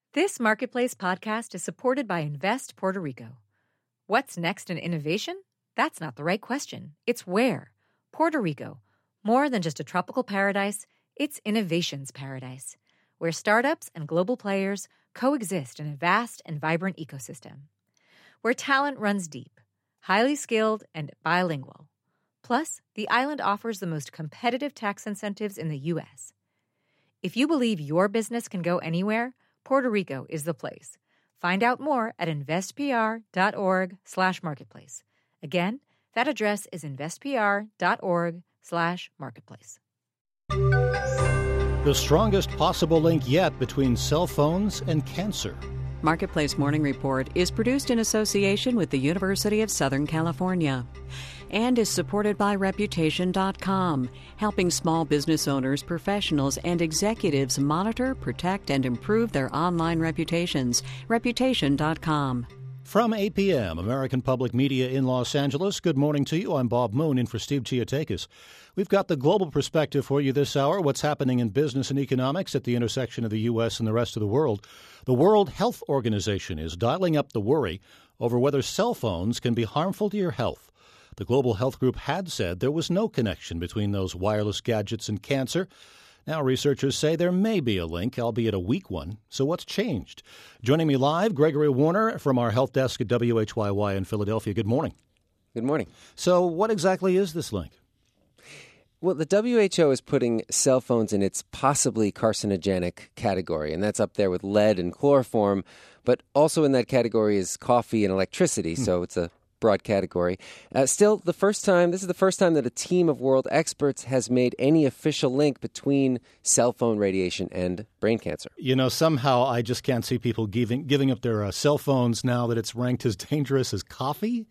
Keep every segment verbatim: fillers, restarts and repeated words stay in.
This Marketplace podcast is supported by Invest Puerto Rico. What's next in innovation? That's not the right question. It's where. Puerto Rico. More than just a tropical paradise, it's innovation's paradise, where startups and global players coexist in a vast and vibrant ecosystem. Where talent runs deep, highly skilled, and bilingual. Plus, the island offers the most competitive tax incentives in the U S. If you believe your business can go anywhere, Puerto Rico is the place. Find out more at investpr.org slash marketplace. Again, that address is investpr.org slash marketplace. The strongest possible link yet between cell phones and cancer. Marketplace Morning Report is produced in association with the University of Southern California and is supported by Reputation dot com, helping small business owners, professionals, and executives monitor, protect, and improve their online reputations. Reputation dot com. From A P M, American Public Media in Los Angeles, good morning to you. I'm Bob Moon in for Steve Chiotakis. We've got the global perspective for you this hour, what's happening in business and economics at the intersection of the U S and the rest of the world. The World Health Organization is dialing up the worry over whether cell phones can be harmful to your health. The Global Health Group had said there was no connection between those wireless gadgets and cancer. Now researchers say there may be a link, albeit a weak one. So what's changed? Joining me live, Gregory Warner from our health desk at W H Y Y in Philadelphia. Good morning. Good morning. So what exactly is this link? Well, the W H O is putting cell phones in its possibly carcinogenic category, and that's up there with lead and chloroform. But also in that category is coffee and electricity, hmm. so it's a broad category. Uh, still, the first time, this is the first time that a team of world experts has made any official link between cell phone radiation and brain cancer. You know, somehow I just can't see people giving giving up their uh, cell phones now that it's ranked as dangerous as coffee.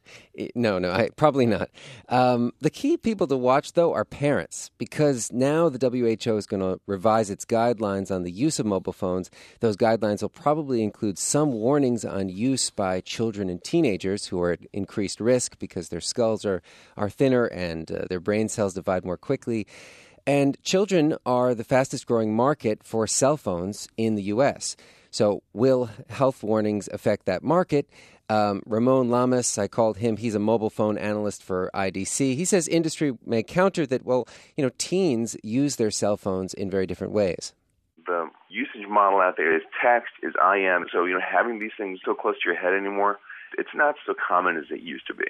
No, no, I, probably not. Um, the key people to watch, though, are parents, because now the W H O is going to revise its guidelines on the use of mobile phones. Those guidelines will probably include some warnings on use by children and teenagers who are at increased risk because their skulls are, are thinner and uh, their brain cells divide more quickly. And children are the fastest growing market for cell phones in the U S. So will health warnings affect that market? Um, Ramon Lamas, I called him. He's a mobile phone analyst for I D C. He says industry may counter that, well, you know, teens use their cell phones in very different ways. The usage model out there is text, is I M. So, you know, having these things so close to your head anymore, it's not so common as it used to be.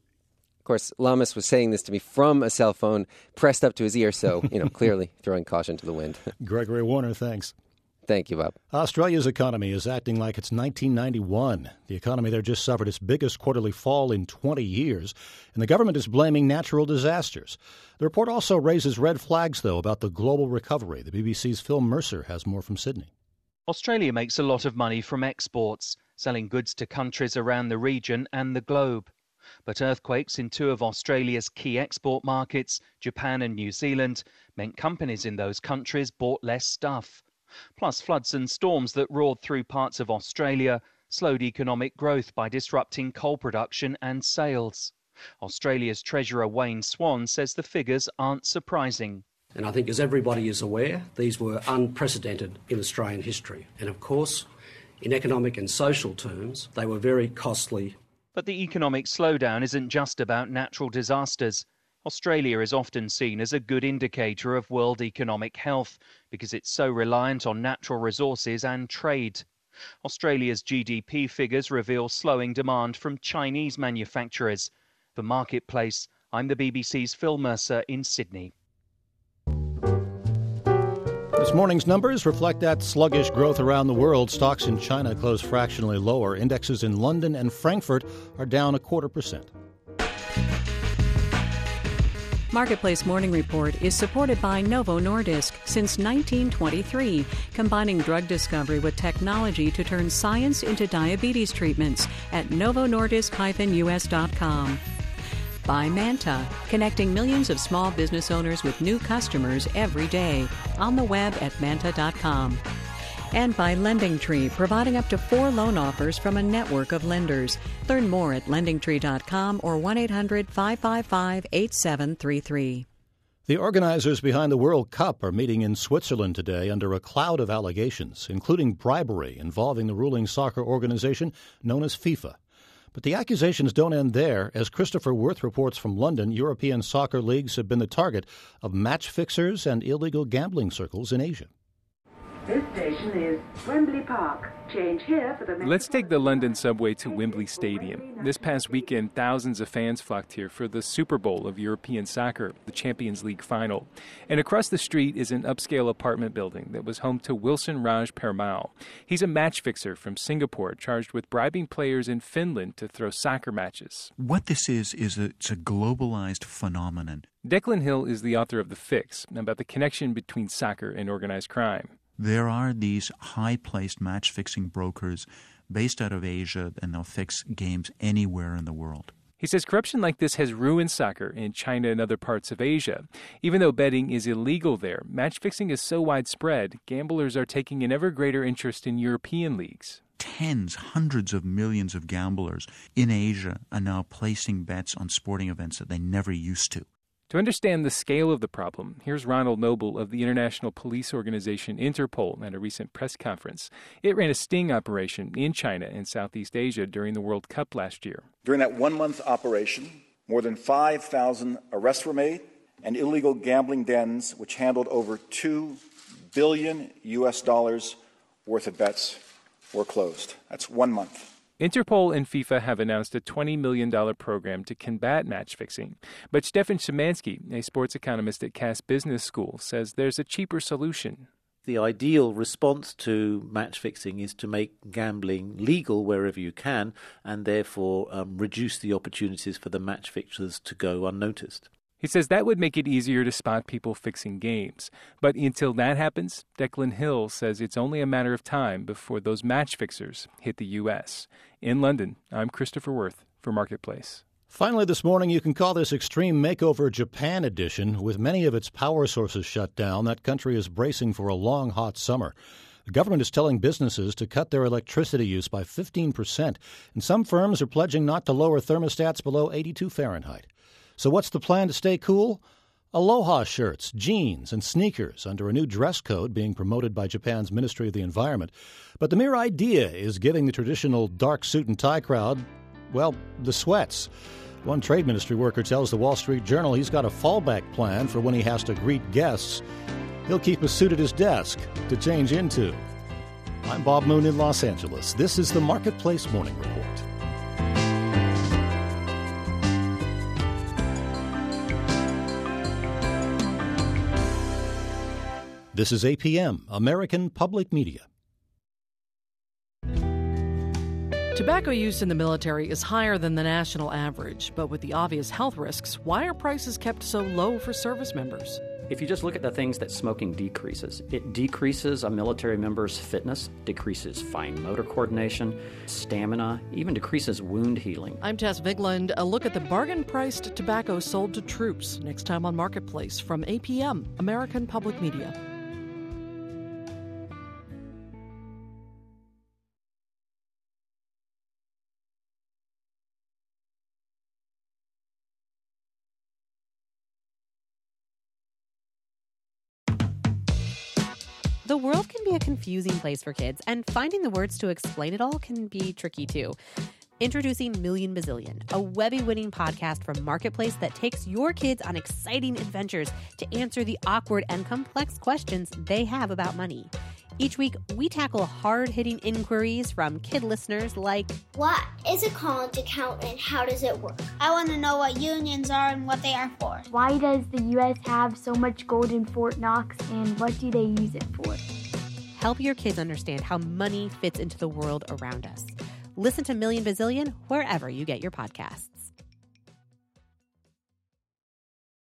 Of course, Lamas was saying this to me from a cell phone pressed up to his ear, so, you know, clearly throwing caution to the wind. Gregory Warner, thanks. Thank you, Bob. Australia's economy is acting like it's nineteen ninety-one. The economy there just suffered its biggest quarterly fall in twenty years, and the government is blaming natural disasters. The report also raises red flags, though, about the global recovery. The B B C's Phil Mercer has more from Sydney. Australia makes a lot of money from exports, selling goods to countries around the region and the globe. But earthquakes in two of Australia's key export markets, Japan and New Zealand, meant companies in those countries bought less stuff. Plus, floods and storms that roared through parts of Australia slowed economic growth by disrupting coal production and sales. Australia's Treasurer Wayne Swan says the figures aren't surprising. And I think, as everybody is aware, these were unprecedented in Australian history. And of course, in economic and social terms, they were very costly. But the economic slowdown isn't just about natural disasters. Australia is often seen as a good indicator of world economic health because it's so reliant on natural resources and trade. Australia's G D P figures reveal slowing demand from Chinese manufacturers. For Marketplace, I'm the B B C's Phil Mercer in Sydney. This morning's numbers reflect that sluggish growth around the world. Stocks in China close fractionally lower. Indexes in London and Frankfurt are down a quarter percent. Marketplace Morning Report is supported by Novo Nordisk since nineteen twenty-three, combining drug discovery with technology to turn science into diabetes treatments at novo nordisk dash u s dot com. By Manta, connecting millions of small business owners with new customers every day on the web at manta dot com. And by LendingTree, providing up to four loan offers from a network of lenders. Learn more at lending tree dot com or one eight hundred five five five eight seven three three. The organizers behind the World Cup are meeting in Switzerland today under a cloud of allegations, including bribery involving the ruling soccer organization known as FIFA. But the accusations don't end there. As Christopher Worth reports from London, European soccer leagues have been the target of match fixers and illegal gambling circles in Asia. This station is Wembley Park. Change here for the... Let's take the London subway to Wembley Stadium. This past weekend, thousands of fans flocked here for the Super Bowl of European soccer, the Champions League final. And across the street is an upscale apartment building that was home to Wilson Raj Permal. He's a match fixer from Singapore, charged with bribing players in Finland to throw soccer matches. What this is, is a, it's a globalized phenomenon. Declan Hill is the author of The Fix, about the connection between soccer and organized crime. There are these high-placed match-fixing brokers based out of Asia, and they'll fix games anywhere in the world. He says corruption like this has ruined soccer in China and other parts of Asia. Even though betting is illegal there, match-fixing is so widespread, gamblers are taking an ever greater interest in European leagues. Tens, hundreds of millions of gamblers in Asia are now placing bets on sporting events that they never used to. To understand the scale of the problem, here's Ronald Noble of the international police organization Interpol at a recent press conference. It ran a sting operation in China and Southeast Asia during the World Cup last year. During that one-month operation, more than five thousand arrests were made, and illegal gambling dens, which handled over two billion U S dollars worth of bets, were closed. That's one month. Interpol and FIFA have announced a twenty million dollars program to combat match fixing. But Stefan Szymanski, a sports economist at Cass Business School, says there's a cheaper solution. The ideal response to match fixing is to make gambling legal wherever you can and therefore um, reduce the opportunities for the match fixers to go unnoticed. He says that would make it easier to spot people fixing games. But until that happens, Declan Hill says it's only a matter of time before those match fixers hit the U S. In London, I'm Christopher Worth for Marketplace. Finally this morning, you can call this Extreme Makeover Japan edition. With many of its power sources shut down, that country is bracing for a long, hot summer. The government is telling businesses to cut their electricity use by fifteen percent, and some firms are pledging not to lower thermostats below eighty-two Fahrenheit. So what's the plan to stay cool? Aloha shirts, jeans, and sneakers under a new dress code being promoted by Japan's Ministry of the Environment. But the mere idea is giving the traditional dark suit and tie crowd, well, the sweats. One trade ministry worker tells the Wall Street Journal he's got a fallback plan for when he has to greet guests. He'll keep a suit at his desk to change into. I'm Bob Moon in Los Angeles. This is the Marketplace Morning Report. This is A P M, American Public Media. Tobacco use in the military is higher than the national average, but with the obvious health risks, why are prices kept so low for service members? If you just look at the things that smoking decreases, it decreases a military member's fitness, decreases fine motor coordination, stamina, even decreases wound healing. I'm Tess Vigland. A look at the bargain-priced tobacco sold to troops next time on Marketplace from A P M, American Public Media. The world can be a confusing place for kids, and finding the words to explain it all can be tricky too. Introducing Million Bazillion, a Webby-winning podcast from Marketplace that takes your kids on exciting adventures to answer the awkward and complex questions they have about money. Each week, we tackle hard-hitting inquiries from kid listeners like, what is a college account and how does it work? I want to know what unions are and what they are for. Why does the U S have so much gold in Fort Knox and what do they use it for? Help your kids understand how money fits into the world around us. Listen to Million Bazillion wherever you get your podcasts.